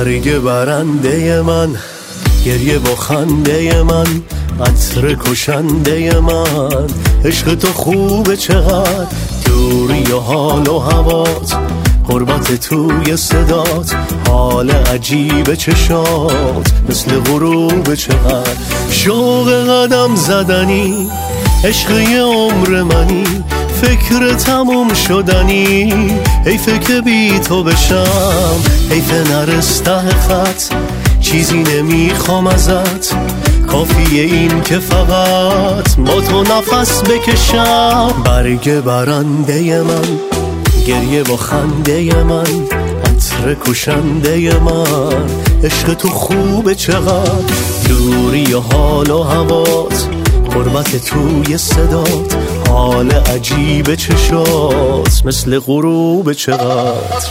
برگ برنده من، گریه و خنده من، عطر کشنده من. عشق تو خوبه چقدر، دوری و حال و هوات، غربت توی صدات، حال عجیب چشات، مثل غروب چقدر. شوق قدم زدنی، عشق یه عمر منی، فکر تموم شدنی. حیفه که بی تو بشم، حیفه نرسته خط، چیزی نمیخوام ازت، کافیه این که فقط با تو نفس بکشم. برگ برنده من، گریه و خنده من، عطر کشنده من. عشق تو خوبه چقدر، دوری و حال و هوات، غربت توی صدات، حال عجیب چشات، مثل غروب چقدر.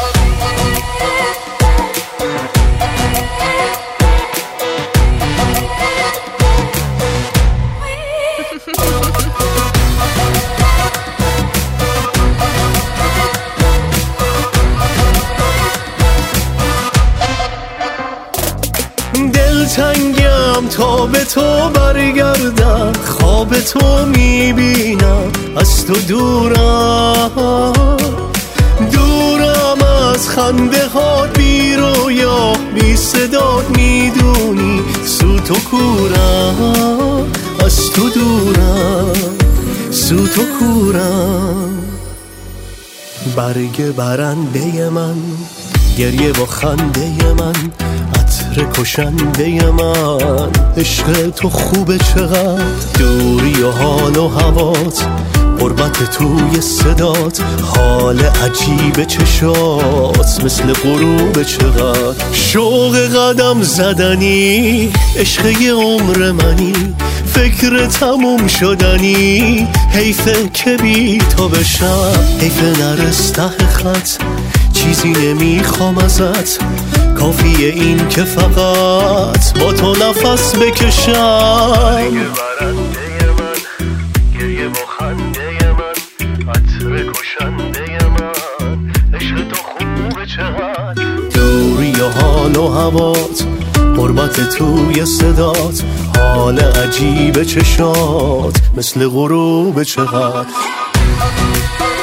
دلتنگم تا به تو برگردم، خواب تو میبینم، از تو دورم، دورم از خنده ها، بی رویا بی صدات، میدونی سوت و کورم، از تو دورم، سوت و کورم. برگ برنده من، گریه و خنده من، عطر کشنده من. عشق تو خوبه چقدر، دوری و حال و هوات، غربت توی صدات، حال عجیب چشات، مثل غروب چقدر. شوق قدم زدنی، عشق یه عمر منی، فکر تموم شدنی. حیفه که بی تو بشم، حیفه نرسته خط، چیزی نمیخوام ازت، کافیه این که فقط با تو نفس بکشم. برنده من، گریه و خنده من، عطر کشنده من. عشق تو خوبه چقدر، دوری و حال و هوات، غربت توی صدات، حال عجیب چشات، مثل غروب چقدر.